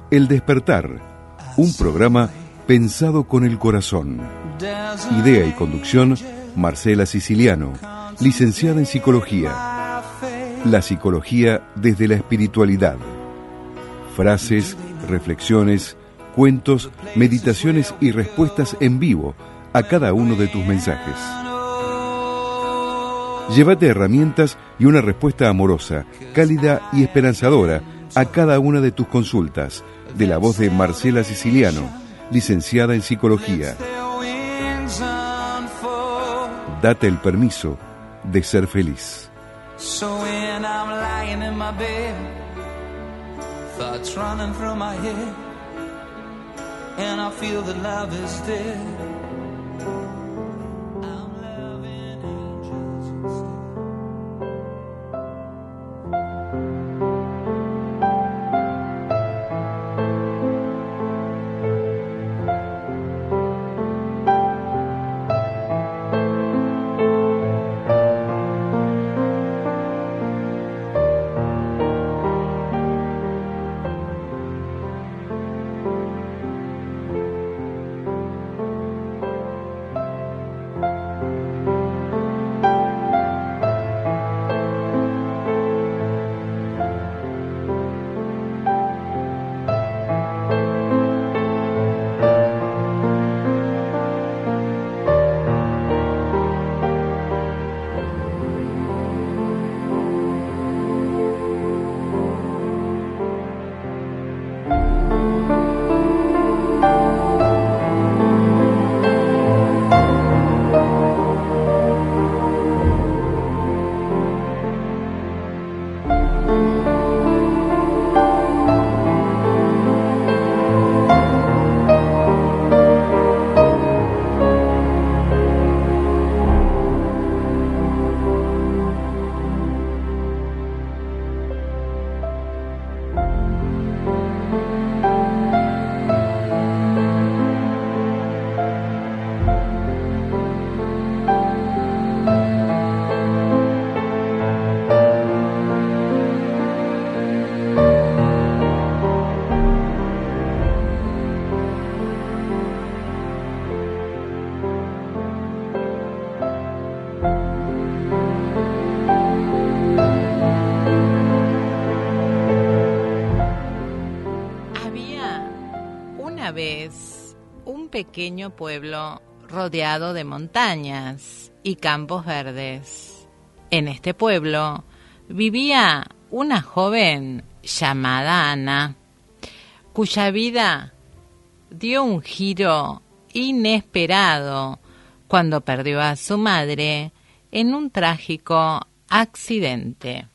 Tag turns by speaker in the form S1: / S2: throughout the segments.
S1: El Despertar, un programa pensado con el corazón. Idea y conducción, Marcela Siciliano, licenciada en Psicología. La psicología desde la espiritualidad. Frases, reflexiones, cuentos, meditaciones y respuestas en vivo a cada uno de tus mensajes. Llévate herramientas y una respuesta amorosa, cálida y esperanzadora a cada una de tus consultas, de la voz de Marcela Siciliano, licenciada en Psicología. Date el permiso de ser feliz.
S2: Pequeño pueblo rodeado de montañas y campos verdes. En este pueblo vivía una joven llamada Ana, cuya vida dio un giro inesperado cuando perdió a su madre en un trágico accidente.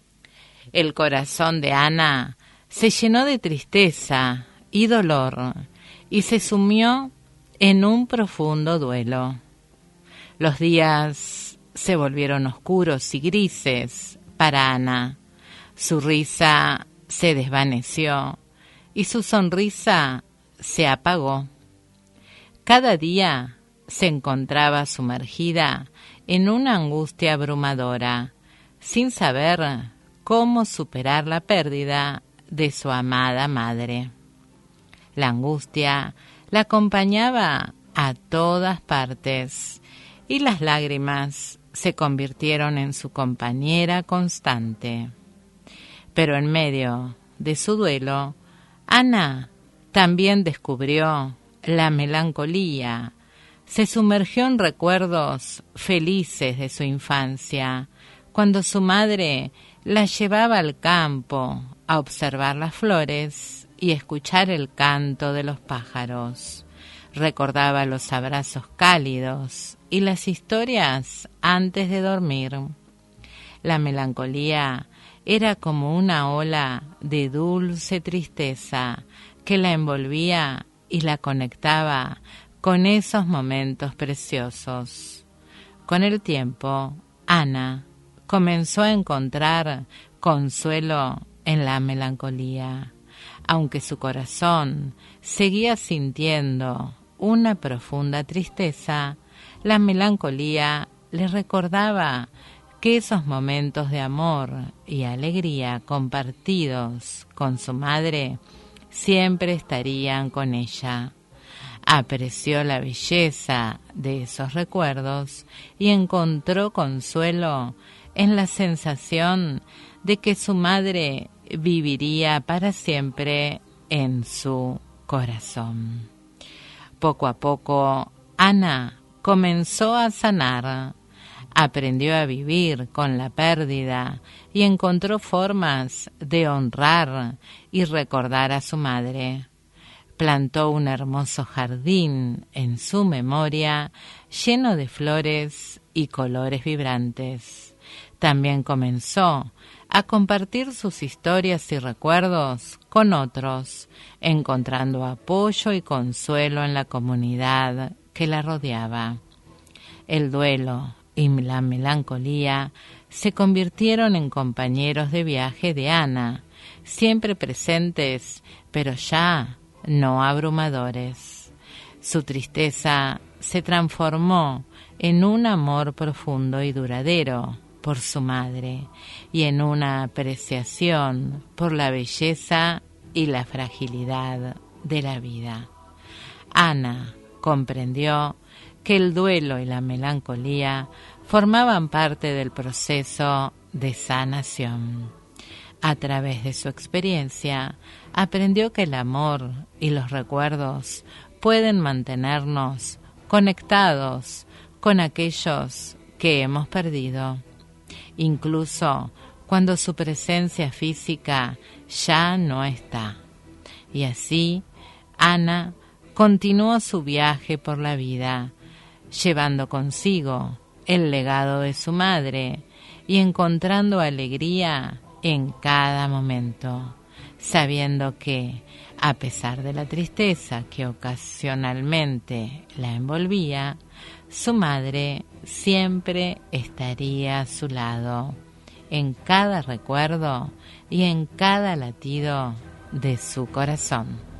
S2: El corazón de Ana se llenó de tristeza y dolor y se sumió en un profundo duelo. Los días se volvieron oscuros y grises para Ana. Su risa se desvaneció y su sonrisa se apagó. Cada día se encontraba sumergida en una angustia abrumadora, sin saber cómo superar la pérdida de su amada madre. La angustia la acompañaba a todas partes y las lágrimas se convirtieron en su compañera constante. Pero en medio de su duelo, Ana también descubrió la melancolía. Se sumergió en recuerdos felices de su infancia, cuando su madre la llevaba al campo a observar las flores y escuchar el canto de los pájaros. Recordaba los abrazos cálidos y las historias antes de dormir. La melancolía era como una ola de dulce tristeza que la envolvía y la conectaba con esos momentos preciosos. Con el tiempo, Ana comenzó a encontrar consuelo en la melancolía, aunque su corazón seguía sintiendo una profunda tristeza. La melancolía le recordaba que esos momentos de amor y alegría compartidos con su madre siempre estarían con ella. Apreció la belleza de esos recuerdos y encontró consuelo en la sensación de que su madre viviría para siempre en su corazón. Poco a poco, Ana comenzó a sanar, aprendió a vivir con la pérdida y encontró formas de honrar y recordar a su madre. Plantó un hermoso jardín en su memoria, lleno de flores y colores vibrantes. También comenzó a compartir sus historias y recuerdos con otros, encontrando apoyo y consuelo en la comunidad que la rodeaba. El duelo y la melancolía se convirtieron en compañeros de viaje de Ana, siempre presentes, pero ya no abrumadores. Su tristeza se transformó en un amor profundo y duradero por su madre y en una apreciación por la belleza y la fragilidad de la vida. Ana comprendió que el duelo y la melancolía formaban parte del proceso de sanación. A través de su experiencia, aprendió que el amor y los recuerdos pueden mantenernos conectados con aquellos que hemos perdido, incluso cuando su presencia física ya no está. Y así, Ana continuó su viaje por la vida, llevando consigo el legado de su madre y encontrando alegría en cada momento, sabiendo que, a pesar de la tristeza que ocasionalmente la envolvía, su madre siempre estaría a su lado, en cada recuerdo y en cada latido de su corazón.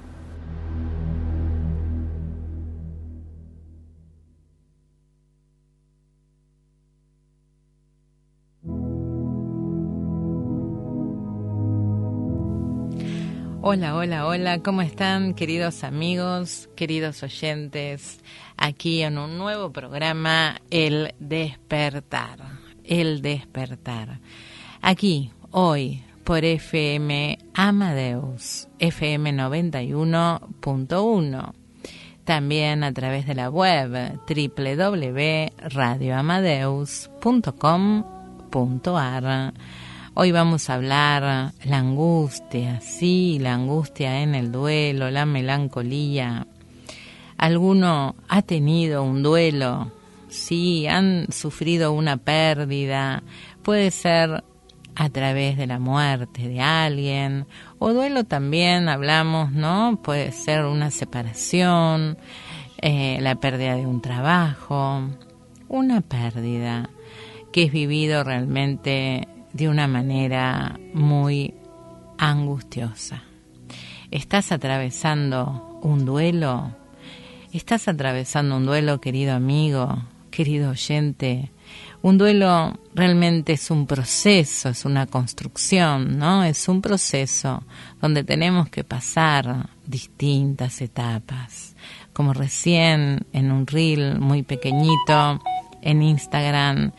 S2: Hola, hola, hola, ¿cómo están, queridos amigos, queridos oyentes? Aquí en un nuevo programa, El Despertar. El Despertar. Aquí, hoy, por FM Amadeus, FM 91.1. También a través de la web www.radioamadeus.com.ar. Hoy vamos a hablar la angustia, sí, la angustia en el duelo, la melancolía. ¿Alguno ha tenido un duelo? Sí, han sufrido una pérdida. Puede ser a través de la muerte de alguien. O duelo también, hablamos, ¿no? Puede ser una separación, la pérdida de un trabajo. Una pérdida que es vivido realmente de una manera muy angustiosa. ¿Estás atravesando un duelo? ¿Estás atravesando un duelo, querido amigo, querido oyente? Un duelo realmente es un proceso, es una construcción, ¿no? Es un proceso donde tenemos que pasar distintas etapas. Como recién en un reel muy pequeñito en Instagram,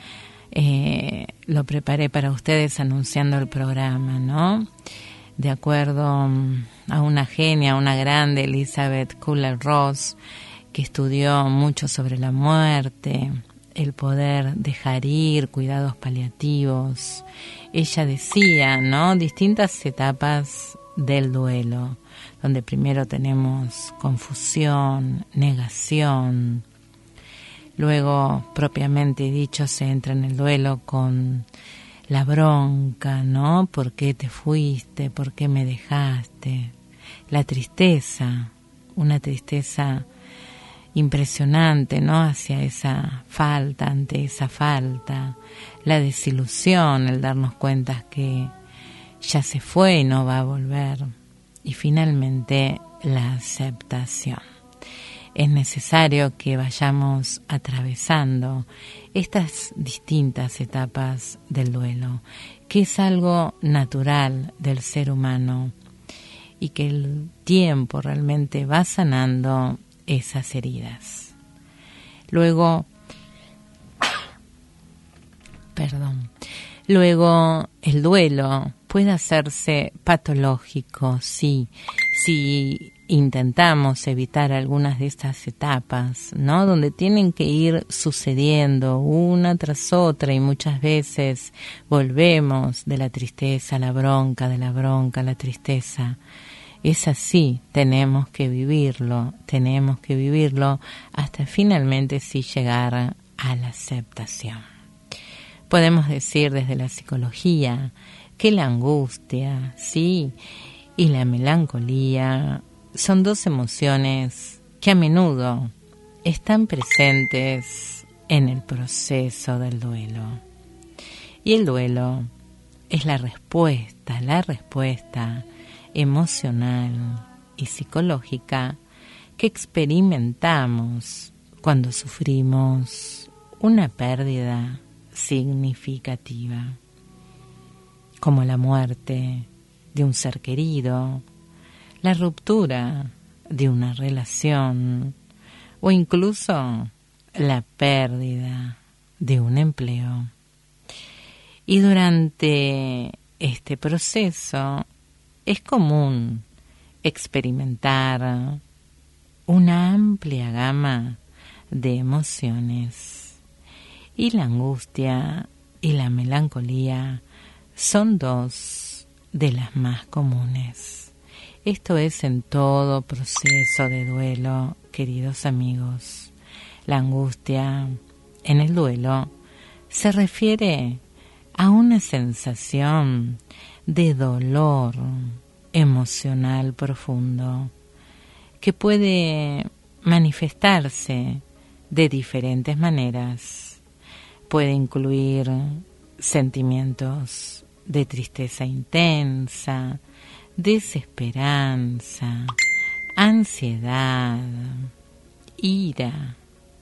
S2: lo preparé para ustedes anunciando el programa, ¿no? De acuerdo a una genia, una grande, Elizabeth Kubler-Ross, que estudió mucho sobre la muerte, el poder dejar ir, cuidados paliativos. Ella decía, ¿no? Distintas etapas del duelo, donde primero tenemos confusión, negación. Luego, propiamente dicho, se entra en el duelo con la bronca, ¿no? ¿Por qué te fuiste? ¿Por qué me dejaste? La tristeza, una tristeza impresionante, ¿no? Hacia esa falta, ante esa falta. La desilusión, el darnos cuenta que ya se fue y no va a volver. Y finalmente, la aceptación. Es necesario que vayamos atravesando estas distintas etapas del duelo, que es algo natural del ser humano y que el tiempo realmente va sanando esas heridas. Luego el duelo puede hacerse patológico, sí, si intentamos evitar algunas de estas etapas, ¿no? Donde tienen que ir sucediendo una tras otra y muchas veces volvemos de la tristeza a la bronca, de la bronca a la tristeza. Es así, tenemos que vivirlo hasta finalmente sí llegar a la aceptación. Podemos decir desde la psicología que la angustia, sí, y la melancolía son dos emociones que a menudo están presentes en el proceso del duelo. Y el duelo es la respuesta emocional y psicológica que experimentamos cuando sufrimos una pérdida significativa, como la muerte de un ser querido, la ruptura de una relación o incluso la pérdida de un empleo. Y durante este proceso es común experimentar una amplia gama de emociones. Y la angustia y la melancolía son dos de las más comunes. Esto es en todo proceso de duelo, queridos amigos. La angustia en el duelo se refiere a una sensación de dolor emocional profundo que puede manifestarse de diferentes maneras. Puede incluir sentimientos de tristeza intensa, desesperanza, ansiedad, ira,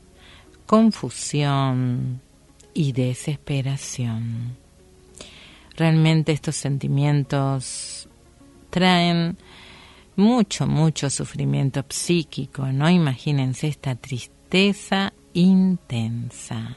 S2: confusión y desesperación. Realmente estos sentimientos traen mucho sufrimiento psíquico, ¿no? Imagínense esta tristeza intensa,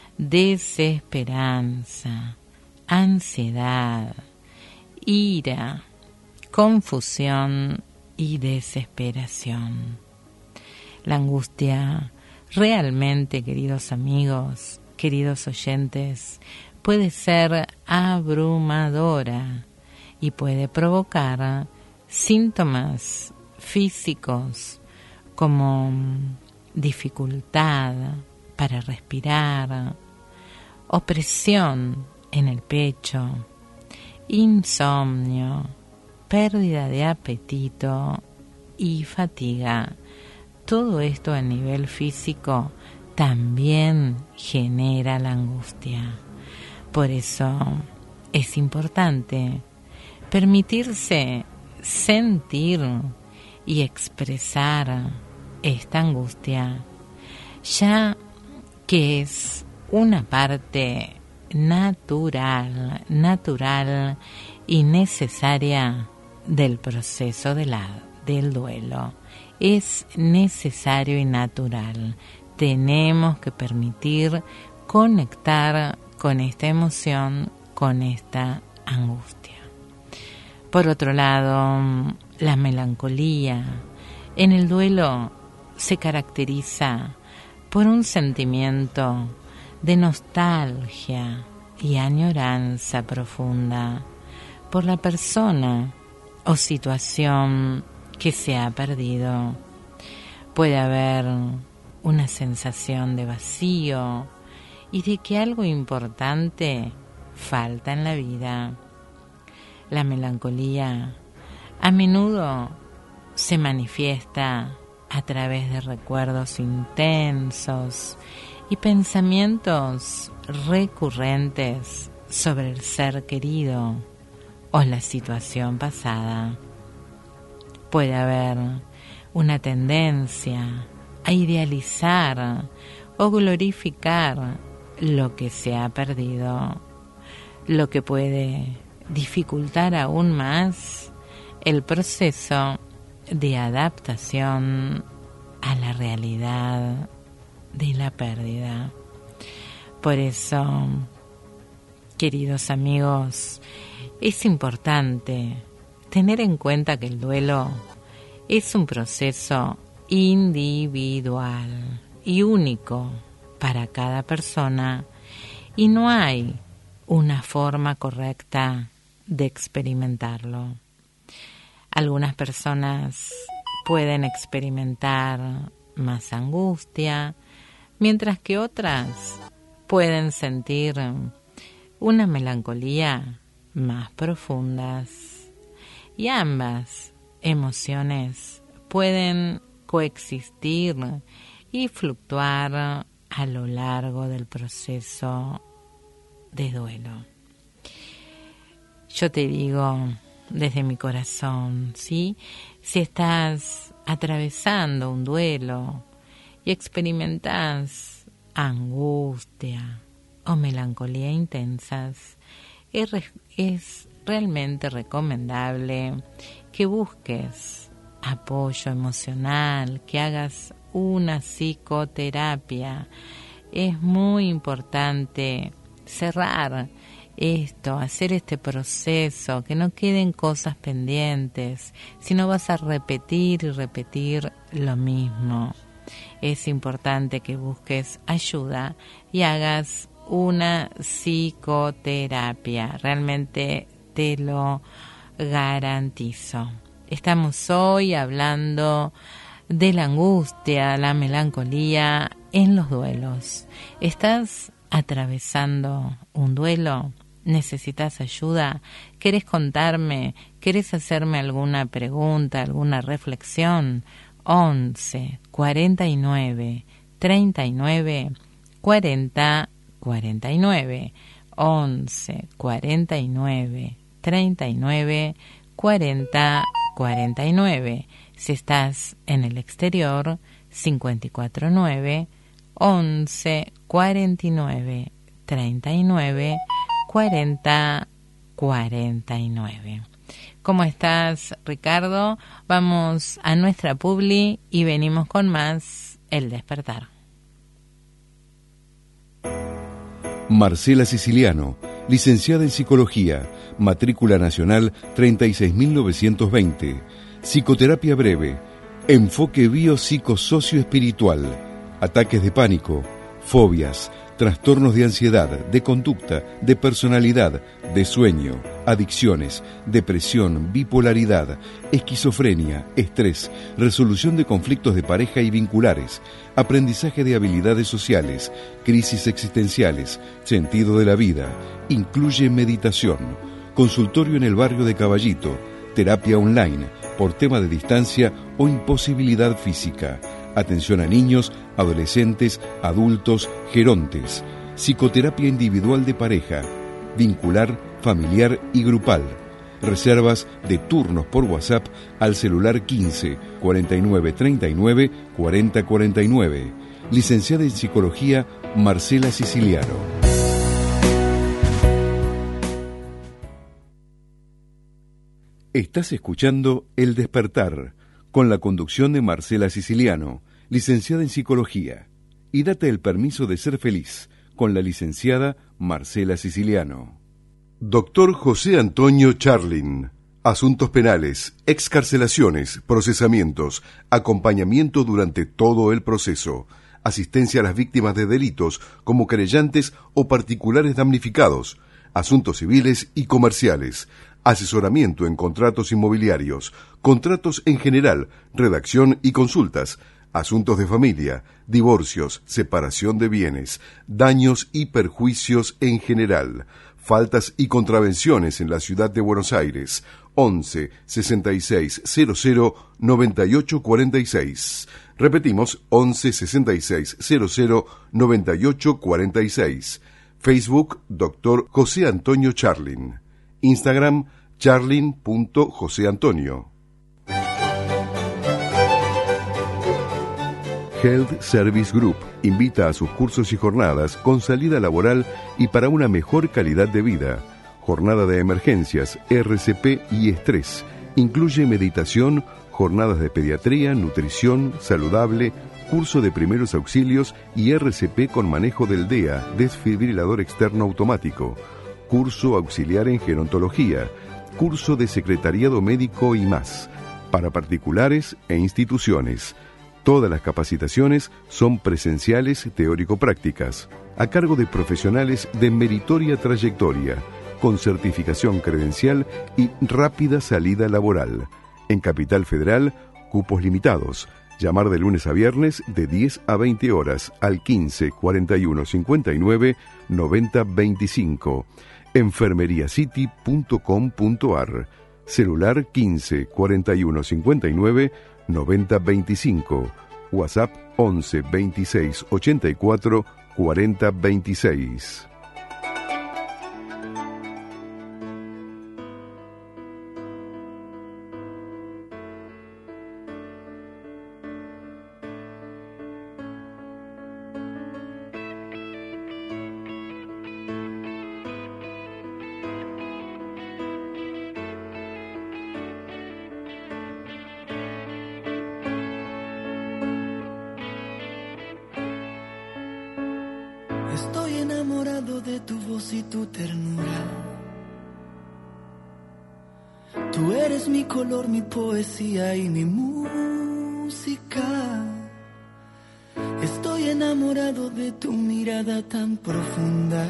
S2: desesperanza, ansiedad, ira, confusión y desesperación. La angustia realmente, queridos amigos, queridos oyentes, puede ser abrumadora y puede provocar síntomas físicos como dificultad para respirar, opresión en el pecho, insomnio, pérdida de apetito y fatiga. Todo esto a nivel físico también genera la angustia. Por eso es importante permitirse sentir y expresar esta angustia, ya que es una parte natural y necesaria del proceso del duelo. Es necesario y natural. Tenemos que permitir conectar con esta emoción, con esta angustia. Por otro lado, la melancolía en el duelo se caracteriza por un sentimiento de nostalgia y añoranza profunda por la persona o situación que se ha perdido. Puede haber una sensación de vacío y de que algo importante falta en la vida. La melancolía a menudo se manifiesta a través de recuerdos intensos y pensamientos recurrentes sobre el ser querido o la situación pasada. Puede haber una tendencia a idealizar o glorificar lo que se ha perdido, lo que puede dificultar aún más el proceso de adaptación a la realidad de la pérdida. Por eso, queridos amigos, es importante tener en cuenta que el duelo es un proceso individual y único para cada persona, y no hay una forma correcta de experimentarlo. Algunas personas pueden experimentar más angustia, mientras que otras pueden sentir una melancolía más profundas, y ambas emociones pueden coexistir y fluctuar a lo largo del proceso de duelo. Yo te digo desde mi corazón, ¿sí? Si estás atravesando un duelo y experimentas angustia o melancolía intensas, es realmente recomendable que busques apoyo emocional, que hagas una psicoterapia. Es muy importante cerrar esto, hacer este proceso, que no queden cosas pendientes, si no vas a repetir y repetir lo mismo. Es importante que busques ayuda y hagas una psicoterapia, realmente te lo garantizo. Estamos hoy hablando de la angustia, la melancolía en los duelos. ¿Estás atravesando un duelo? ¿Necesitas ayuda? ¿Querés contarme? ¿Querés hacerme alguna pregunta, alguna reflexión? 11 49 39 40 49. 11 49 39 40 49. Si estás en el exterior, 549 11 49 39 40 49. ¿Cómo estás, Ricardo? Vamos a nuestra publi y venimos con más El Despertar.
S1: Marcela Siciliano, licenciada en Psicología, matrícula nacional 36.920, psicoterapia breve, enfoque biopsicosocioespiritual, ataques de pánico, fobias, trastornos de ansiedad, de conducta, de personalidad, de sueño, adicciones, depresión, bipolaridad, esquizofrenia, estrés, resolución de conflictos de pareja y vinculares, aprendizaje de habilidades sociales, crisis existenciales, sentido de la vida, incluye meditación, consultorio en el barrio de Caballito, terapia online, por tema de distancia o imposibilidad física, atención a niños, adolescentes, adultos, gerontes, psicoterapia individual de pareja, vincular, familiar y grupal. Reservas de turnos por WhatsApp al celular 15 49 39 40 49. Licenciada en Psicología, Marcela Siciliano. Estás escuchando El Despertar, con la conducción de Marcela Siciliano, licenciada en Psicología. Y date el permiso de ser feliz, con la licenciada Marcela Siciliano. Doctor José Antonio Charlin. Asuntos penales, excarcelaciones, procesamientos, acompañamiento durante todo el proceso, asistencia a las víctimas de delitos como querellantes o particulares damnificados, asuntos civiles y comerciales, asesoramiento en contratos inmobiliarios, contratos en general, redacción y consultas, asuntos de familia, divorcios, separación de bienes, daños y perjuicios en general, faltas y contravenciones en la ciudad de Buenos Aires, 11 66 00 98 46. Repetimos, 11 66 00 98 46. Facebook, Dr. José Antonio Charlin. Instagram, charlin.joseantonio. Health Service Group invita a sus cursos y jornadas con salida laboral y para una mejor calidad de vida. Jornada de emergencias, RCP y estrés, Incluye meditación, jornadas de pediatría, nutrición, saludable, curso de primeros auxilios y RCP con manejo del DEA, desfibrilador externo automático, curso auxiliar en gerontología, curso de secretariado médico y más, para particulares e instituciones. Todas las capacitaciones son presenciales teórico-prácticas, a cargo de profesionales de meritoria trayectoria, con certificación credencial y rápida salida laboral. En Capital Federal, cupos limitados. Llamar de lunes a viernes de 10 a 20 horas al 15 41 59 90 25. enfermeriacity.com.ar. Celular 15 41 59 90 25. WhatsApp 11 26 84 40 26.
S3: Estoy enamorado de tu voz y tu ternura. Tú eres mi color, mi poesía y mi música. Estoy enamorado de tu mirada tan profunda,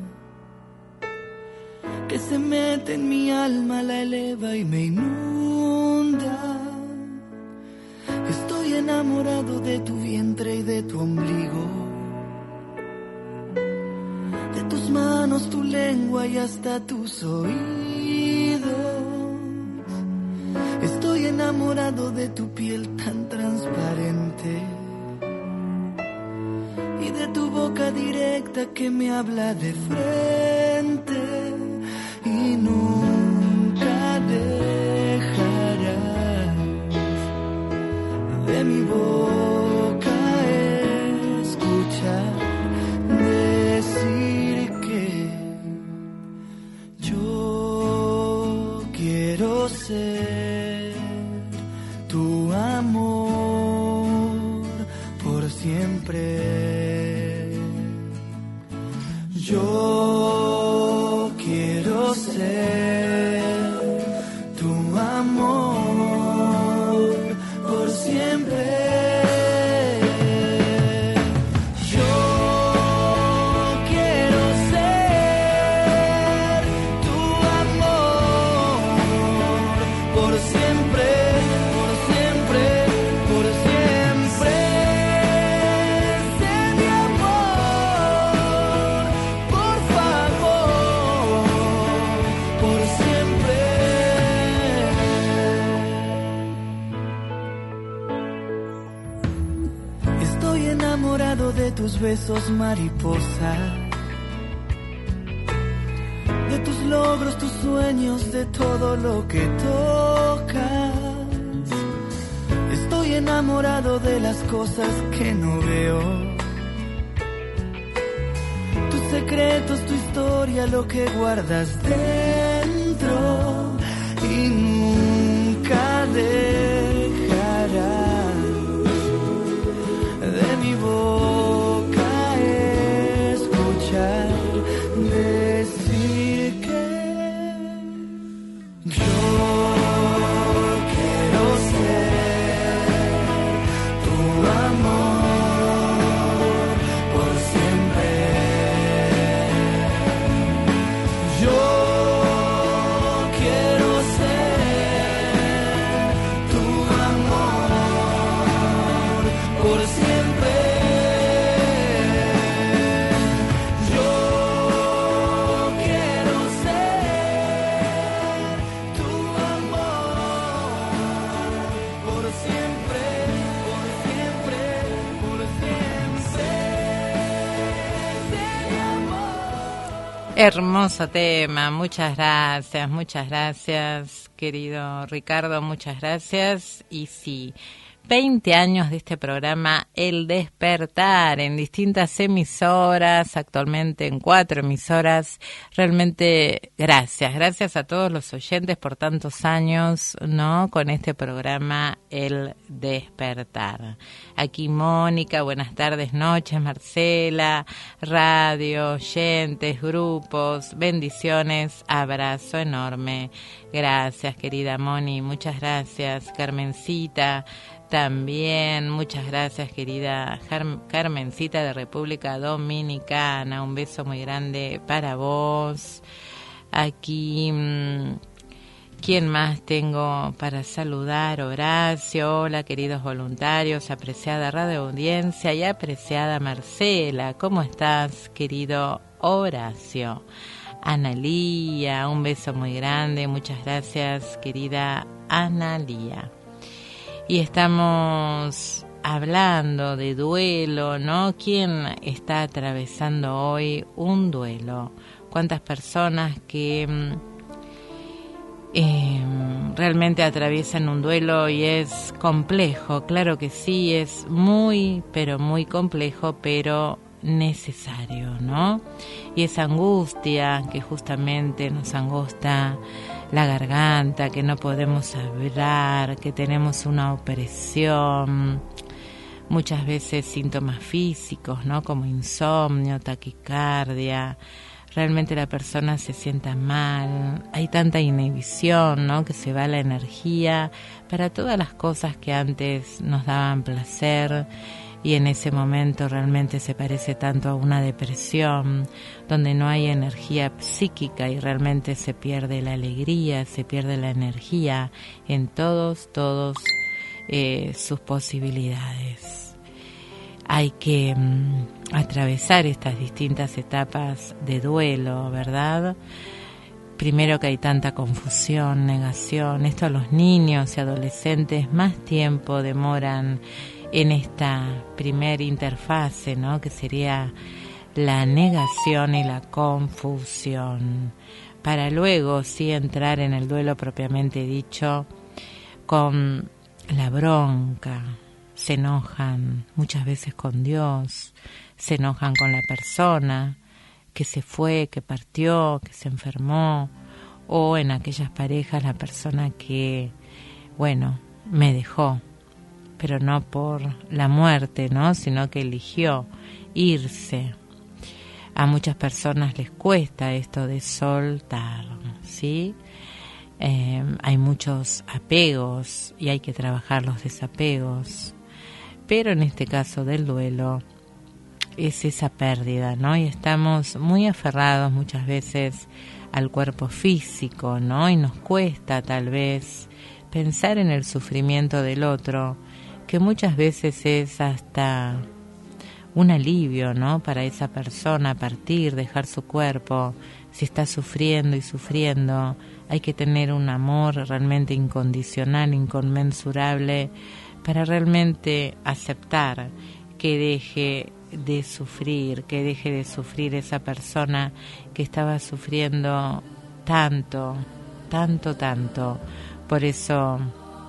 S3: que se mete en mi alma, la eleva y me inunda. Estoy enamorado de tu vientre y de tu ombligo, de tus manos, tu lengua y hasta tus oídos. Estoy enamorado de tu piel tan transparente y de tu boca directa que me habla de frente y nunca dejarás de mi boca escuchar decir que yo quiero ser tu amor por siempre. Yo quiero ser tu amor por siempre. De tus besos, mariposa, de tus logros, tus sueños, de todo lo que tocas. Estoy enamorado de las cosas que no veo, tus secretos, tu historia, lo que guardas dentro y nunca dejarás de mi boca escuchar decir que yo quiero ser tu amor por siempre. Yo quiero ser tu amor por siempre.
S2: Hermoso tema, muchas gracias, querido Ricardo, muchas gracias. Y sí, 20 años de este programa El Despertar en distintas emisoras, actualmente en 4 emisoras. Realmente gracias a todos los oyentes por tantos años, ¿no? Con este programa El Despertar. Aquí Mónica, buenas tardes, noches, Marcela, radio, oyentes, grupos, bendiciones, abrazo enorme. Gracias, querida Moni, muchas gracias. Carmencita, también, muchas gracias, querida Carmencita de República Dominicana. Un beso muy grande para vos. Aquí, ¿quién más tengo para saludar? Horacio, hola, queridos voluntarios, apreciada radio audiencia y apreciada Marcela. ¿Cómo estás, querido Horacio? Analía, un beso muy grande. Muchas gracias, querida Analía. Y estamos hablando de duelo, ¿no? ¿Quién está atravesando hoy un duelo? ¿Cuántas personas que realmente atraviesan un duelo y es complejo? Claro que sí, es muy, pero muy complejo, pero necesario, ¿no? Y esa angustia que justamente nos angustia la garganta, que no podemos hablar, que tenemos una opresión, muchas veces síntomas físicos, ¿no? Como insomnio, taquicardia, realmente la persona se sienta mal, hay tanta inhibición, ¿no? Que se va la energía para todas las cosas que antes nos daban placer. Y en ese momento realmente se parece tanto a una depresión, donde no hay energía psíquica y realmente se pierde la alegría, se pierde la energía en todos sus posibilidades. Hay que atravesar estas distintas etapas de duelo, ¿verdad? Primero que hay tanta confusión, negación. Esto a los niños y adolescentes más tiempo demoran en esta primer interfase, ¿no? Que sería la negación y la confusión, para luego sí entrar en el duelo propiamente dicho, con la bronca. Se enojan muchas veces con Dios, se enojan con la persona que se fue, que partió, que se enfermó, o en aquellas parejas la persona que, bueno, me dejó, pero no por la muerte, ¿no? Sino que eligió irse. A muchas personas les cuesta esto de soltar, ¿sí? Hay muchos apegos y hay que trabajar los desapegos. Pero en este caso del duelo es esa pérdida, ¿no? Y estamos muy aferrados muchas veces al cuerpo físico, ¿no? Y nos cuesta tal vez pensar en el sufrimiento del otro, que muchas veces es hasta un alivio, ¿no? Para esa persona partir, dejar su cuerpo. Si está sufriendo y sufriendo, hay que tener un amor realmente incondicional, inconmensurable, para realmente aceptar que deje de sufrir esa persona que estaba sufriendo tanto. Por eso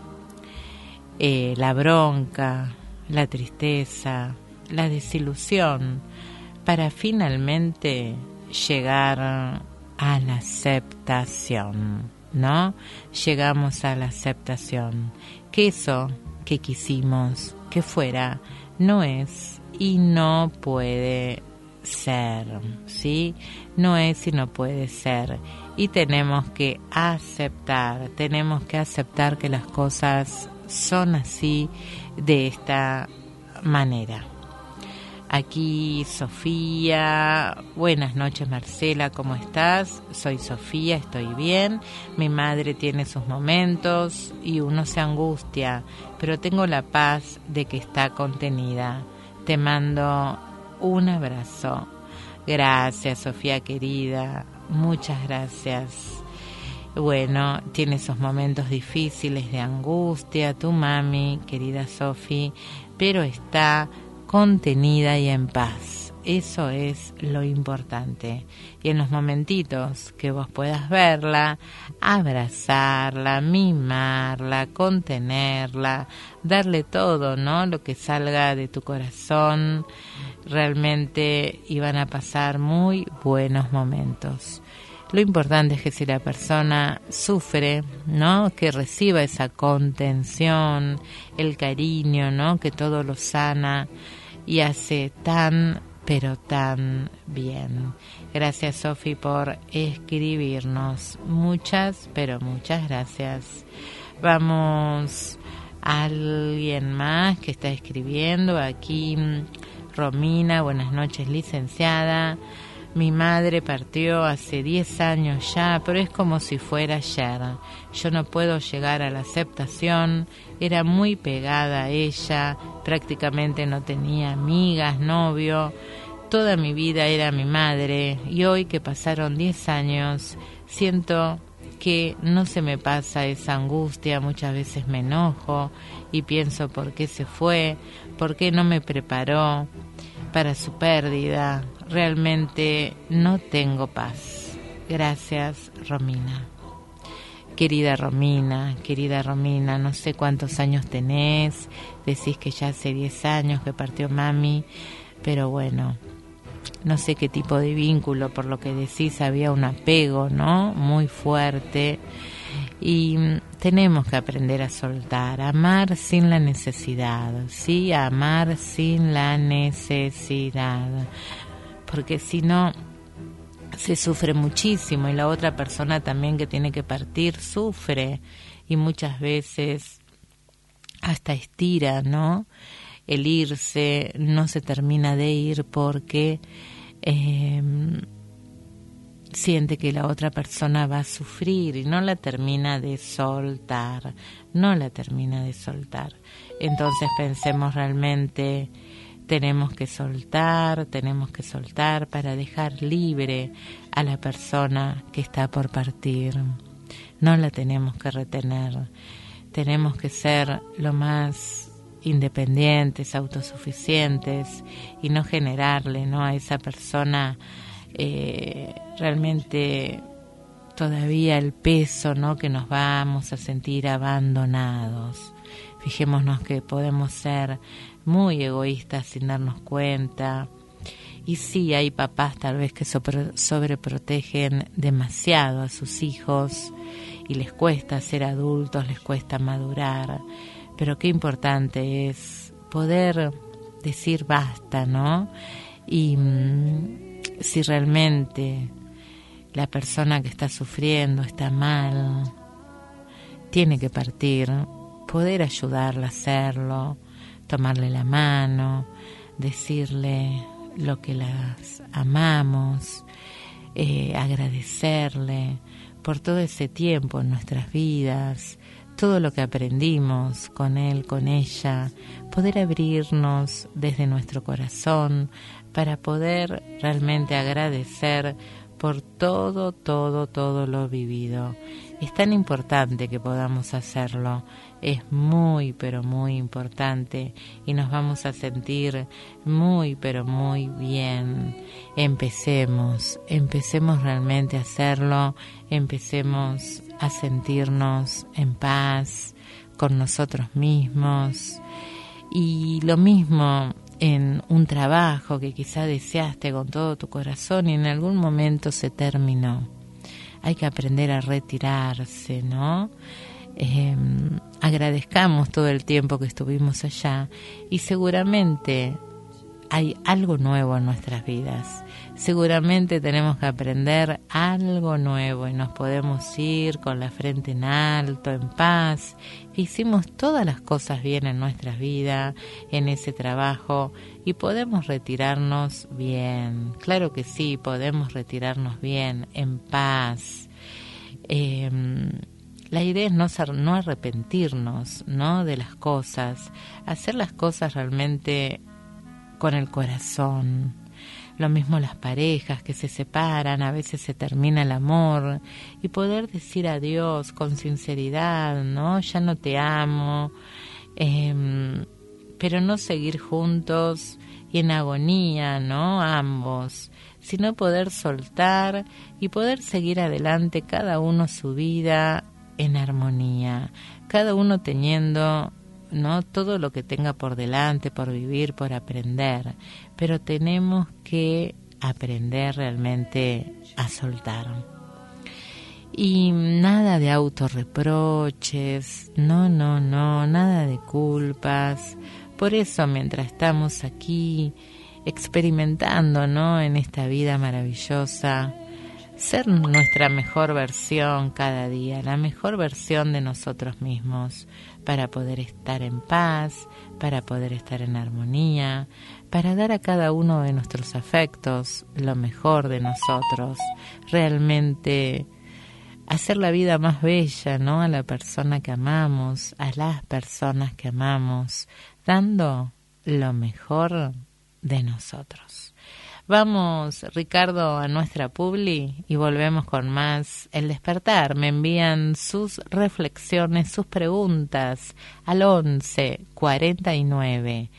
S2: la bronca, la tristeza, la desilusión, para finalmente llegar a la aceptación, ¿no? Llegamos a la aceptación, que eso que quisimos que fuera no es y no puede ser, ¿sí? No es y no puede ser. Y tenemos que aceptar que las cosas son así, de esta manera. Aquí Sofía, buenas noches Marcela, ¿cómo estás? Soy Sofía, estoy bien, mi madre tiene sus momentos y uno se angustia, pero tengo la paz de que está contenida. Te mando un abrazo. Gracias Sofía querida, muchas gracias. Bueno, tiene esos momentos difíciles de angustia, tu mami, querida Sofi, pero está contenida y en paz. eso es lo importante. Y en los momentitos que vos puedas verla, abrazarla, mimarla, contenerla, darle todo, ¿no? Lo que salga de tu corazón, realmente iban a pasar muy buenos momentos. Lo importante es que si la persona sufre, ¿no? Que reciba esa contención, el cariño, ¿no? Que todo lo sana y hace tan, pero tan bien. Gracias, Sofi, por escribirnos. Muchas, pero muchas gracias. Vamos a alguien más que está escribiendo aquí. Romina, buenas noches, licenciada. Mi madre partió hace 10 años ya, pero es como si fuera ayer. Yo no puedo llegar a la aceptación, era muy pegada a ella, prácticamente no tenía amigas, novio. Toda mi vida era mi madre y hoy que pasaron 10 años, siento que no se me pasa esa angustia, muchas veces me enojo y pienso por qué se fue, por qué no me preparó para su pérdida. Realmente no tengo paz. Gracias, Romina. Querida Romina, no sé cuántos años tenés, decís que ya hace 10 años que partió mami, pero bueno, no sé qué tipo de vínculo, por lo que decís había un apego, ¿no? Muy fuerte. Y tenemos que aprender a soltar, a amar sin la necesidad, ¿sí? A amar sin la necesidad, porque si no se sufre muchísimo y la otra persona también que tiene que partir sufre y muchas veces hasta estira, ¿no? El irse, no se termina de ir porque siente que la otra persona va a sufrir y no la termina de soltar, Entonces pensemos realmente, tenemos que soltar para dejar libre a la persona que está por partir. No la tenemos que retener, tenemos que ser lo más independientes, autosuficientes y no generarle, ¿no? a esa persona realmente todavía el peso, ¿no? que nos vamos a sentir abandonados. Fijémonos que podemos ser muy egoístas sin darnos cuenta. Y sí, hay papás tal vez que sobreprotegen demasiado a sus hijos y les cuesta ser adultos, les cuesta madurar. Pero qué importante es poder decir basta, ¿no? Y si realmente la persona que está sufriendo está mal, tiene que partir, poder ayudarla a hacerlo, tomarle la mano, decirle lo que las amamos, agradecerle por todo ese tiempo en nuestras vidas, todo lo que aprendimos con él, con ella, poder abrirnos desde nuestro corazón para poder realmente agradecer por todo lo vivido. Es tan importante que podamos hacerlo, es muy, pero muy importante y nos vamos a sentir muy, pero muy bien. Empecemos realmente a hacerlo, empecemos a sentirnos en paz con nosotros mismos. Y lo mismo en un trabajo que quizá deseaste con todo tu corazón y en algún momento se terminó. Hay que aprender a retirarse, ¿no? Agradezcamos todo el tiempo que estuvimos allá y seguramente hay algo nuevo en nuestras vidas. Seguramente tenemos que aprender algo nuevo y nos podemos ir con la frente en alto, en paz. Hicimos todas las cosas bien en nuestras vidas, en ese trabajo y podemos retirarnos bien. Claro que sí, podemos retirarnos bien, en paz. La idea es no arrepentirnos, ¿no? de las cosas, hacer las cosas realmente con el corazón. Lo mismo las parejas que se separan, a veces se termina el amor y poder decir adiós con sinceridad, ¿no? Ya no te amo, pero no seguir juntos y en agonía, ¿no? Ambos, sino poder soltar y poder seguir adelante, cada uno su vida en armonía, cada uno teniendo, ¿no?, todo lo que tenga por delante, por vivir, por aprender, pero tenemos que aprender realmente a soltar. Y nada de autorreproches, no, nada de culpas. Por eso, mientras estamos aquí experimentando, ¿no?, en esta vida maravillosa, ser nuestra mejor versión cada día, la mejor versión de nosotros mismos, para poder estar en paz, para poder estar en armonía, para dar a cada uno de nuestros afectos lo mejor de nosotros, realmente hacer la vida más bella, ¿no?, a la persona que amamos, a las personas que amamos, dando lo mejor de nosotros. Vamos, Ricardo, a nuestra publi y volvemos con más El Despertar. Me envían sus reflexiones, sus preguntas al 11 49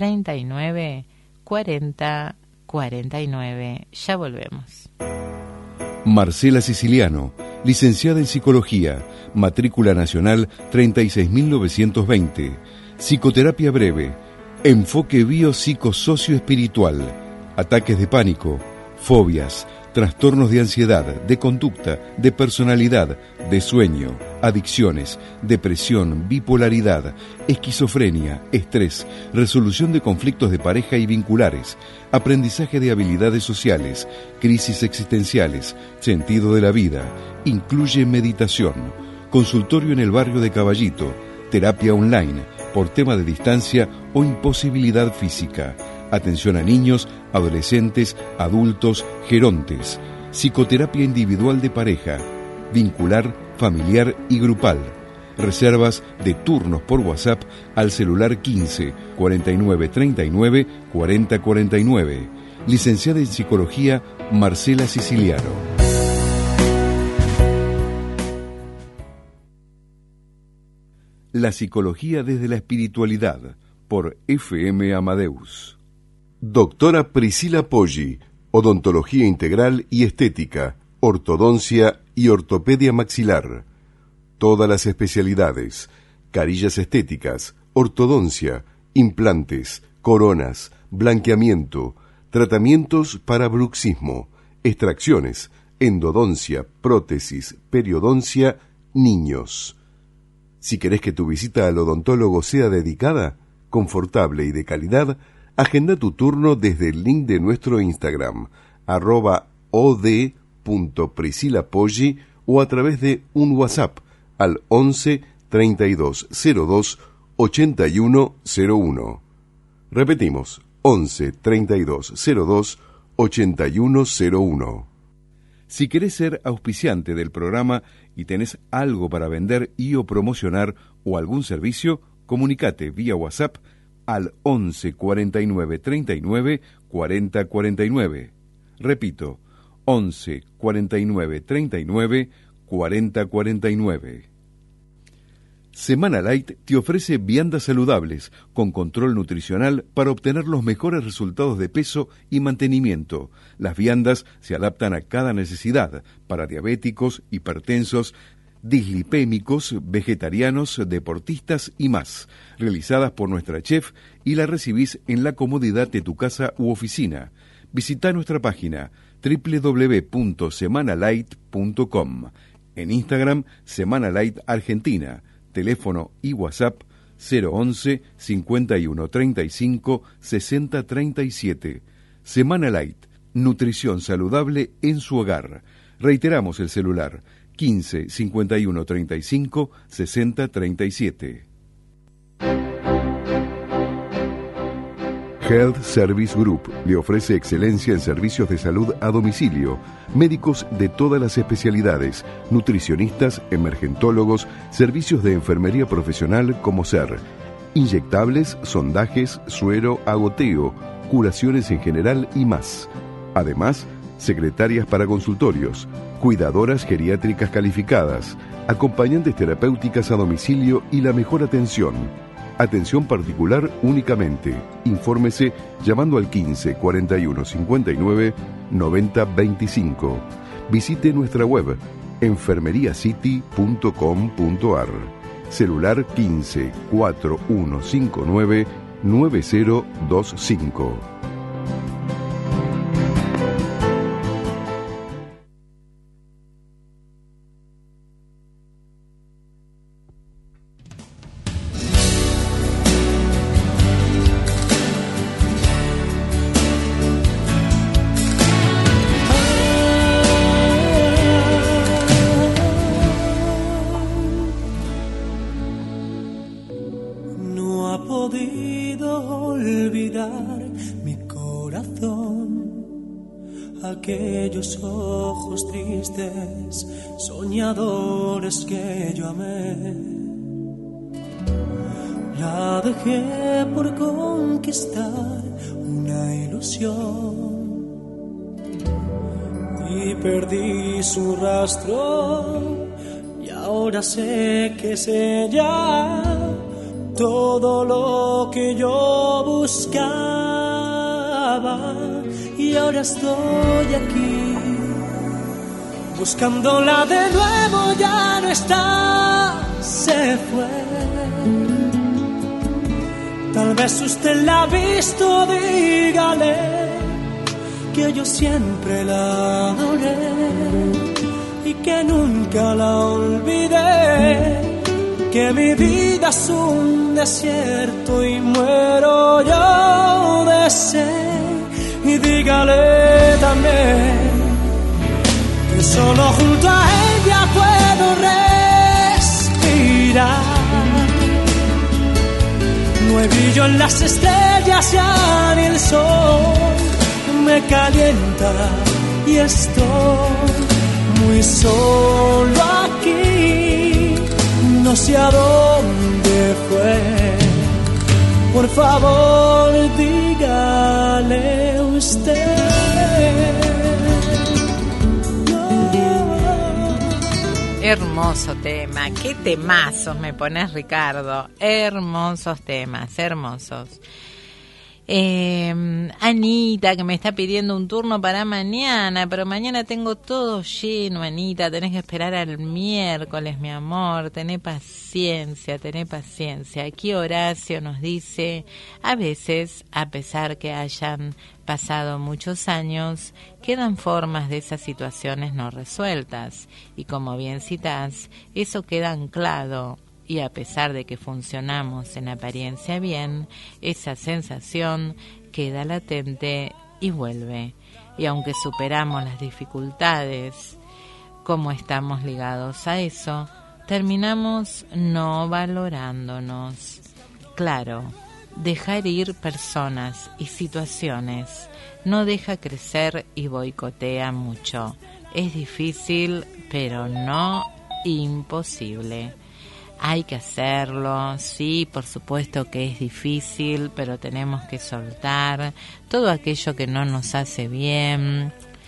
S2: 39 40 49. Ya volvemos.
S1: Marcela Siciliano, licenciada en Psicología, matrícula nacional 36.920, psicoterapia breve, enfoque biopsicosocioespiritual, ataques de pánico, fobias, trastornos de ansiedad, de conducta, de personalidad, de sueño, adicciones, depresión, bipolaridad, esquizofrenia, estrés, resolución de conflictos de pareja y vinculares, aprendizaje de habilidades sociales, crisis existenciales, sentido de la vida, incluye meditación, consultorio en el barrio de Caballito, terapia online, por tema de distancia o imposibilidad física, atención a niños, adolescentes, adultos, gerontes, psicoterapia individual de pareja, vincular, familiar y grupal, reservas de turnos por WhatsApp al celular 15 49 39 40 49. Licenciada en Psicología, Marcela Siciliano. La psicología desde la espiritualidad, por FM Amadeus. Doctora Priscila Poggi, odontología integral y estética, ortodoncia y ortopedia maxilar. Todas las especialidades, carillas estéticas, ortodoncia, implantes, coronas, blanqueamiento, tratamientos para bruxismo, extracciones, endodoncia, prótesis, periodoncia, niños. Si querés que tu visita al odontólogo sea dedicada, confortable y de calidad, agenda tu turno desde el link de nuestro Instagram, @od.priscilapoggi, o a través de un WhatsApp al 11 32 02 81 01. Repetimos, 11 32 02 81 01. Si querés ser auspiciante del programa y tenés algo para vender y o promocionar o algún servicio, comunicate vía WhatsApp al 11 49 39 40 49. Repito, 11 49 39 40 49. Semana Light te ofrece viandas saludables con control nutricional para obtener los mejores resultados de peso y mantenimiento. Las viandas se adaptan a cada necesidad para diabéticos, hipertensos, dislipémicos, vegetarianos, deportistas y más, realizadas por nuestra chef, y la recibís en la comodidad de tu casa u oficina. Visita nuestra página www.semanalight.com. En Instagram, Semana Light Argentina. Teléfono y WhatsApp 011 51 35 60 37. Semana Light, nutrición saludable en su hogar. Reiteramos el celular 15 51 35 60 37. Health Service Group le ofrece excelencia en servicios de salud a domicilio, médicos de todas las especialidades, nutricionistas, emergentólogos, servicios de enfermería profesional como ser inyectables, sondajes, suero, agoteo, curaciones en general y más. Además, secretarias para consultorios, cuidadoras geriátricas calificadas, acompañantes terapéuticas a domicilio y la mejor atención. Atención particular únicamente. Infórmese llamando al 15 41 59 90 25. Visite nuestra web enfermeriacity.com.ar. Celular 15 4159 9025.
S3: Aquellos ojos tristes, soñadores que yo amé. La dejé por conquistar una ilusión y perdí su rastro, y ahora sé que es ella todo lo que yo buscaba. Y ahora estoy aquí, buscándola de nuevo, ya no está, se fue. Tal vez usted la ha visto, dígale que yo siempre la adoré y que nunca la olvidé, que mi vida es un desierto y muero yo de sed. Y dígale también que solo junto a ella puedo respirar. No hay brillo en las estrellas, ya ni el sol me calienta y estoy muy solo aquí. No sé a dónde fue. Por favor, dígale usted.
S2: Hermoso tema, qué temazos me pones, Ricardo. Hermosos temas, hermosos. Anita, que me está pidiendo un turno para mañana, pero mañana tengo todo lleno, Anita, tenés que esperar al miércoles, mi amor, tené paciencia. Aquí Horacio nos dice, a veces, a pesar que hayan pasado muchos años, quedan formas de esas situaciones no resueltas, y como bien citás, eso queda anclado. Y a pesar de que funcionamos en apariencia bien, esa sensación queda latente y vuelve. Y aunque superamos las dificultades, como estamos ligados a eso, terminamos no valorándonos. Claro, dejar ir personas y situaciones no deja crecer y boicotea mucho. Es difícil, pero no imposible. Hay que hacerlo, sí, por supuesto que es difícil, pero tenemos que soltar todo aquello que no nos hace bien.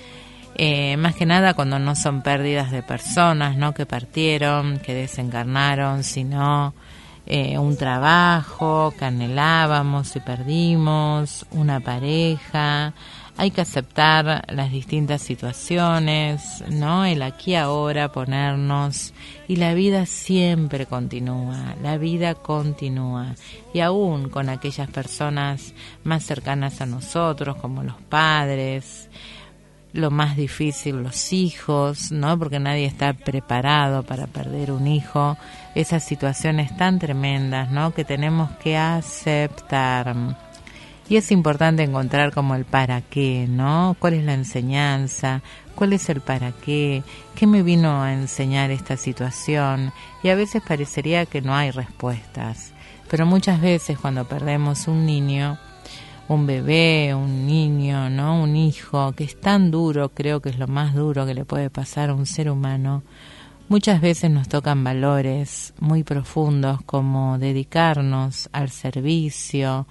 S2: Más que nada cuando no son pérdidas de personas, ¿no? Que partieron, que desencarnaron, sino un trabajo que anhelábamos y perdimos, una pareja. Hay que aceptar las distintas situaciones, ¿no? El aquí ahora, ponernos, y la vida siempre continúa, la vida continúa. Y aún con aquellas personas más cercanas a nosotros, como los padres, lo más difícil, los hijos, ¿no? Porque nadie está preparado para perder un hijo. Esas situaciones tan tremendas, ¿no? Que tenemos que aceptar. Y es importante encontrar como el para qué, ¿no? ¿Cuál es la enseñanza? ¿Cuál es el para qué? ¿Qué me vino a enseñar esta situación? Y a veces parecería que no hay respuestas. Pero muchas veces cuando perdemos un niño, un bebé, un niño, ¿no? Un hijo, que es tan duro, creo que es lo más duro que le puede pasar a un ser humano, muchas veces nos tocan valores muy profundos como dedicarnos al servicio,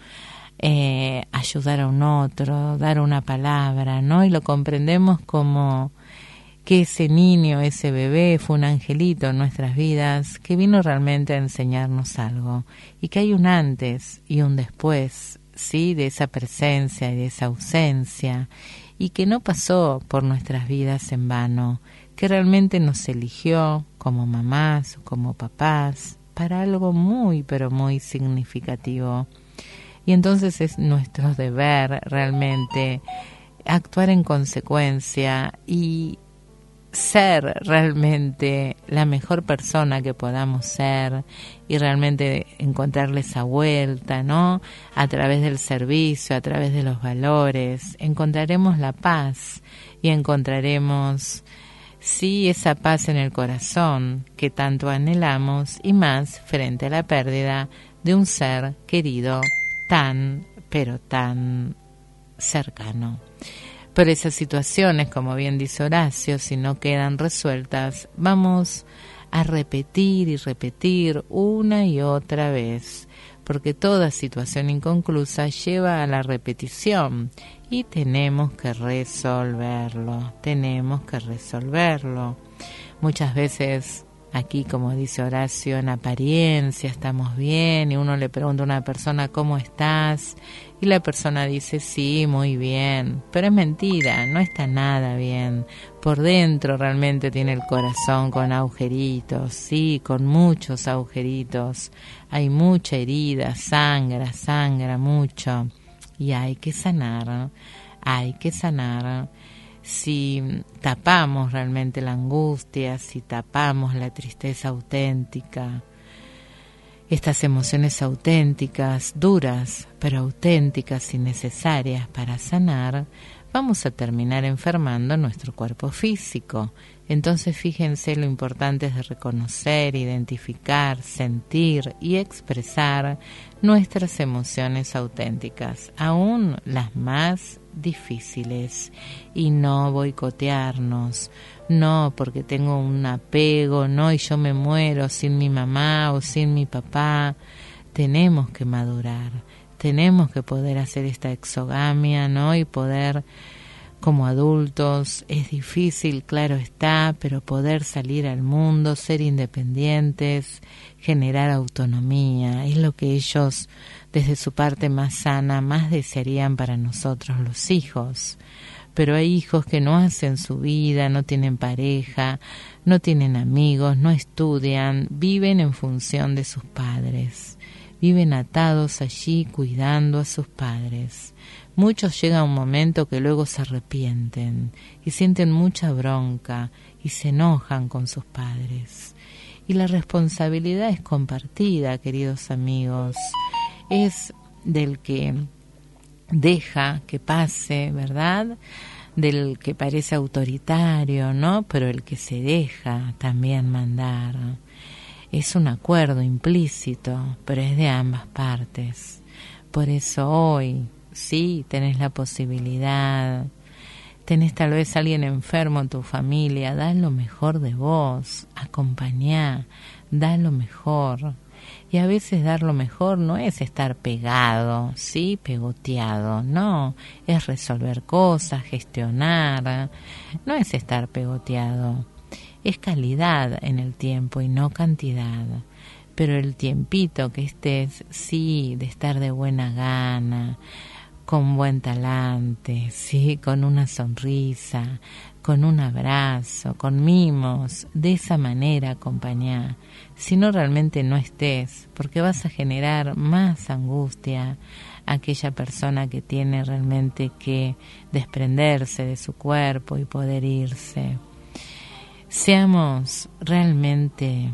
S2: ayudar a un otro, dar una palabra, ¿no? Y lo comprendemos como que ese niño, ese bebé fue un angelito en nuestras vidas que vino realmente a enseñarnos algo, y que hay un antes y un después, ¿sí?, de esa presencia y de esa ausencia, y que no pasó por nuestras vidas en vano, que realmente nos eligió como mamás o como papás para algo muy, pero muy significativo. Y entonces es nuestro deber realmente actuar en consecuencia y ser realmente la mejor persona que podamos ser, y realmente encontrarle esa vuelta, ¿no? A través del servicio, a través de los valores, encontraremos la paz y encontraremos, sí, esa paz en el corazón que tanto anhelamos, y más frente a la pérdida de un ser querido tan, pero tan cercano. Pero esas situaciones, como bien dice Horacio, si no quedan resueltas, vamos a repetir y repetir una y otra vez, porque toda situación inconclusa lleva a la repetición, y tenemos que resolverlo. Muchas veces aquí, como dice Horacio, en apariencia estamos bien, y uno le pregunta a una persona ¿cómo estás? Y la persona dice sí, muy bien, pero es mentira, no está nada bien. Por dentro realmente tiene el corazón con agujeritos, sí, con muchos agujeritos. Hay mucha herida, sangra mucho, y hay que sanar. Si tapamos realmente la angustia, si tapamos la tristeza auténtica, estas emociones auténticas, duras, pero auténticas y necesarias para sanar, vamos a terminar enfermando nuestro cuerpo físico. Entonces fíjense lo importante es de reconocer, identificar, sentir y expresar nuestras emociones auténticas, aún las más difíciles, y no boicotearnos, no porque tengo un apego, no, y yo me muero sin mi mamá o sin mi papá. Tenemos que madurar, tenemos que poder hacer esta exogamia, ¿no? Y poder, como adultos, es difícil, claro está, pero poder salir al mundo, ser independientes, generar autonomía, es lo que ellos, desde su parte más sana, más desearían para nosotros los hijos. Pero hay hijos que no hacen su vida, no tienen pareja, no tienen amigos, no estudian, viven en función de sus padres, viven atados allí cuidando a sus padres. Muchos llega un momento que luego se arrepienten y sienten mucha bronca y se enojan con sus padres. Y la responsabilidad es compartida, queridos amigos, es del que deja que pase, ¿verdad?, del que parece autoritario, ¿no?, pero el que se deja también mandar. Es un acuerdo implícito, pero es de ambas partes. Por eso hoy, sí, tenés la posibilidad, tenés tal vez a alguien enfermo en tu familia, da lo mejor de vos, acompañá, da lo mejor. Y a veces dar lo mejor no es estar pegado, sí, pegoteado, no, es resolver cosas, gestionar, no es estar pegoteado, es calidad en el tiempo y no cantidad. Pero el tiempito que estés, sí, de estar de buena gana, con buen talante, sí, con una sonrisa, con un abrazo, con mimos, de esa manera acompañá. Si no, realmente no estés, porque vas a generar más angustia a aquella persona que tiene realmente que desprenderse de su cuerpo y poder irse. Seamos realmente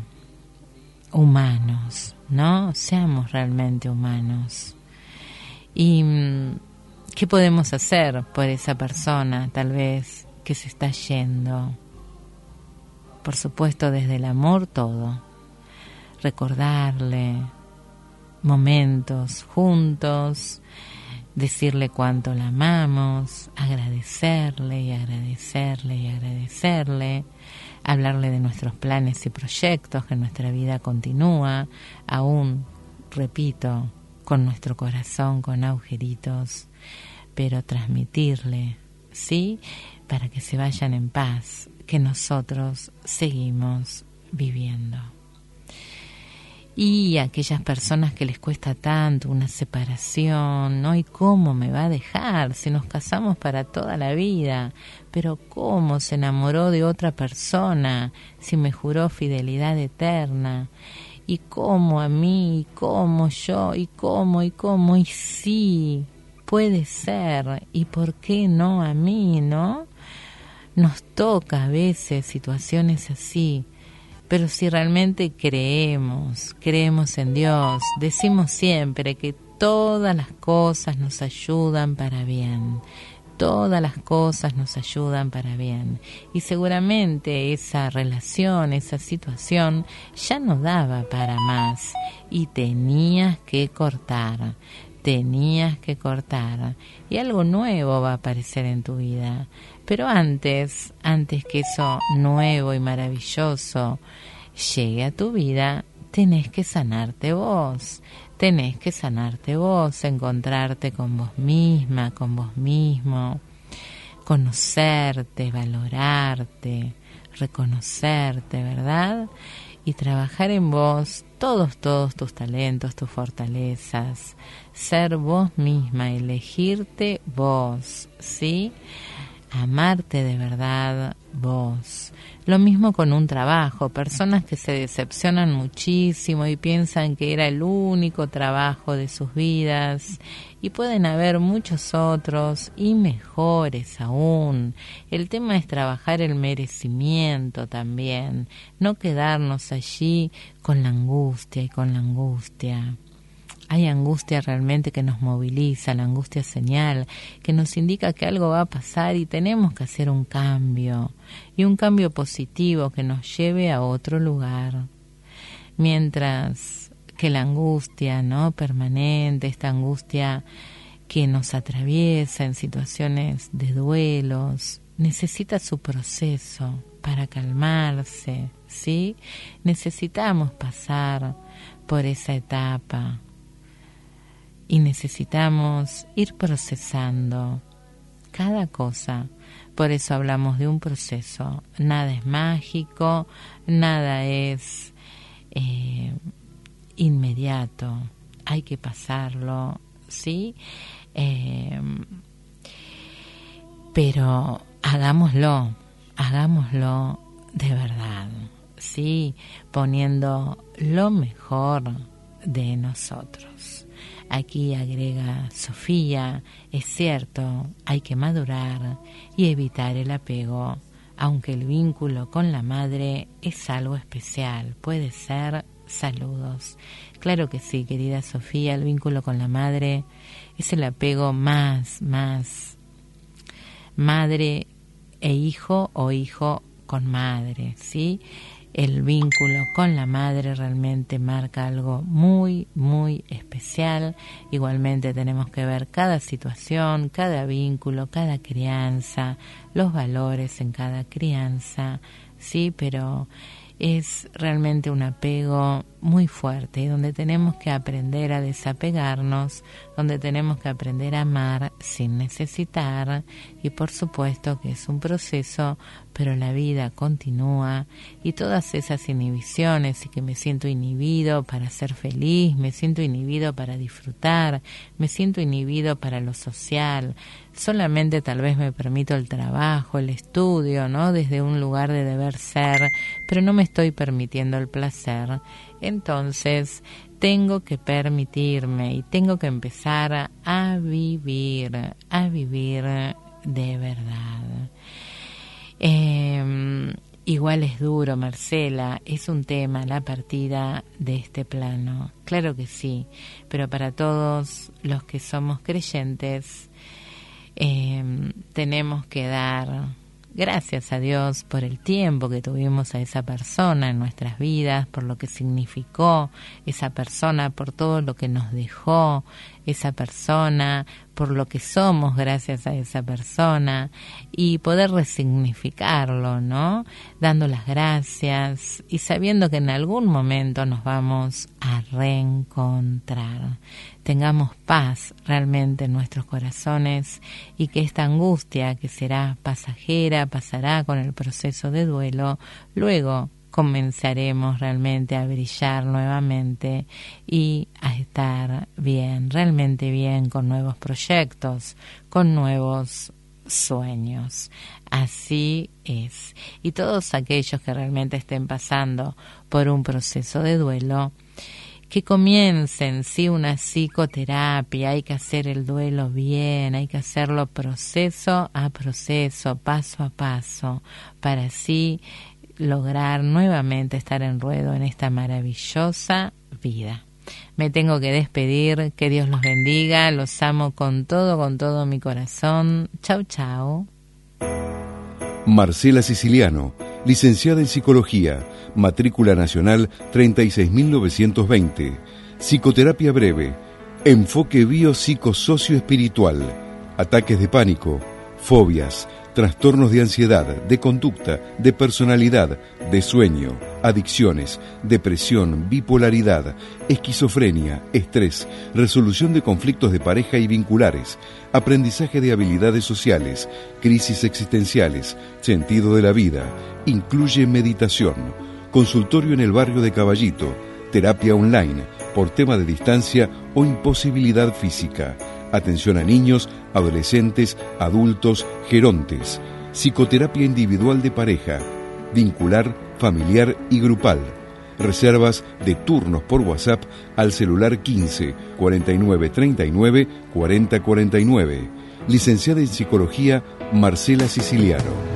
S2: humanos, ¿no? Seamos realmente humanos. ¿Y qué podemos hacer por esa persona, tal vez, que se está yendo? Por supuesto, desde el amor todo. Recordarle momentos juntos, decirle cuánto la amamos, agradecerle y agradecerle y agradecerle, hablarle de nuestros planes y proyectos, que nuestra vida continúa, aún, repito, con nuestro corazón con agujeritos, pero transmitirle, ¿sí? para que se vayan en paz, que nosotros seguimos viviendo. Y a aquellas personas que les cuesta tanto una separación, ¿no? ¿Y cómo me va a dejar si nos casamos para toda la vida? Pero ¿cómo se enamoró de otra persona si me juró fidelidad eterna? ¿Y cómo a mí? ¿Y cómo yo? ¿Y cómo? Y sí, puede ser. ¿Y por qué no a mí, no? Nos toca a veces situaciones así. Pero si realmente creemos en Dios, decimos siempre que todas las cosas nos ayudan para bien. Todas las cosas nos ayudan para bien. Y seguramente esa relación, esa situación, ya no daba para más. Y tenías que cortar. Y algo nuevo va a aparecer en tu vida. Pero antes que eso nuevo y maravilloso llegue a tu vida, tenés que sanarte vos, encontrarte con vos misma, con vos mismo, conocerte, valorarte, reconocerte, ¿verdad? Y trabajar en vos todos tus talentos, tus fortalezas, ser vos misma, elegirte vos, ¿sí? Amarte de verdad vos. Lo mismo con un trabajo, personas que se decepcionan muchísimo y piensan que era el único trabajo de sus vidas, y pueden haber muchos otros y mejores aún. El tema es trabajar el merecimiento también, no quedarnos allí con la angustia. Hay angustia realmente que nos moviliza, la angustia señal, que nos indica que algo va a pasar y tenemos que hacer un cambio, y un cambio positivo que nos lleve a otro lugar. Mientras que la angustia, ¿no?, permanente, esta angustia que nos atraviesa en situaciones de duelos, necesita su proceso para calmarse, ¿sí? Necesitamos pasar por esa etapa. Y necesitamos ir procesando cada cosa. Por eso hablamos de un proceso. Nada es mágico, nada es inmediato. Hay que pasarlo, ¿sí? Pero hagámoslo de verdad, ¿sí? Poniendo lo mejor de nosotros. Aquí agrega Sofía, es cierto, hay que madurar y evitar el apego, aunque el vínculo con la madre es algo especial, puede ser. Saludos. Claro que sí, querida Sofía, el vínculo con la madre es el apego más madre e hijo o hijo con madre, ¿sí? El vínculo con la madre realmente marca algo muy, muy especial. Igualmente tenemos que ver cada situación, cada vínculo, cada crianza, los valores en cada crianza, sí, pero es realmente un apego muy fuerte, donde tenemos que aprender a desapegarnos, donde tenemos que aprender a amar sin necesitar, y por supuesto que es un proceso, pero la vida continúa, y todas esas inhibiciones, y que me siento inhibido para ser feliz, me siento inhibido para disfrutar, me siento inhibido para lo social, solamente tal vez me permito el trabajo, el estudio, ¿no?, desde un lugar de deber ser, pero no me estoy permitiendo el placer. Entonces tengo que permitirme y tengo que empezar a vivir de verdad. Igual es duro, Marcela, es un tema la partida de este plano, claro que sí, pero para todos los que somos creyentes tenemos que dar gracias a Dios por el tiempo que tuvimos a esa persona en nuestras vidas, por lo que significó esa persona, por todo lo que nos dejó esa persona, por lo que somos gracias a esa persona, y poder resignificarlo, ¿no? Dando las gracias y sabiendo que en algún momento nos vamos a reencontrar. Tengamos paz realmente en nuestros corazones y que esta angustia, que será pasajera, pasará con el proceso de duelo. Luego comenzaremos realmente a brillar nuevamente y a estar bien, realmente bien, con nuevos proyectos, con nuevos sueños. Así es. Y todos aquellos que realmente estén pasando por un proceso de duelo, que comiencen, sí, una psicoterapia. Hay que hacer el duelo bien, hay que hacerlo proceso a proceso, paso a paso, para así lograr nuevamente estar en ruedo en esta maravillosa vida. Me tengo que despedir, que Dios los bendiga, los amo con todo mi corazón. Chau, chau.
S1: Marcela Siciliano, licenciada en Psicología, matrícula nacional 36.920, psicoterapia breve, enfoque biopsicosocioespiritual, ataques de pánico, fobias, trastornos de ansiedad, de conducta, de personalidad, de sueño, adicciones, depresión, bipolaridad, esquizofrenia, estrés, resolución de conflictos de pareja y vinculares, aprendizaje de habilidades sociales, crisis existenciales, sentido de la vida, incluye meditación, consultorio en el barrio de Caballito, terapia online, por tema de distancia o imposibilidad física. Atención a niños, adolescentes, adultos, gerontes. Psicoterapia individual de pareja, vincular, familiar y grupal. Reservas de turnos por WhatsApp al celular 15 49 39 40 49. Licenciada en Psicología, Marcela Siciliano.